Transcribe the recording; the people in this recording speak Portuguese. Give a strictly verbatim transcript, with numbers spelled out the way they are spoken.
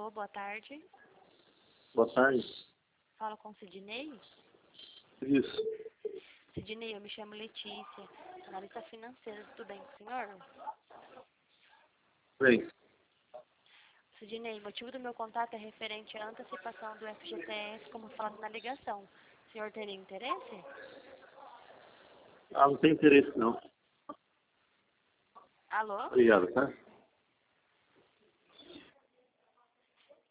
Alô, boa tarde. Boa tarde. Falo com Sidney? Isso. Sidney, eu me chamo Letícia, analista financeira. Tudo bem com o senhor? Bem, Sidney, o motivo do meu contato é referente à antecipação do F G T S, como falado na ligação. O senhor teria interesse? ah, não tem interesse não. Alô? Obrigado, tá?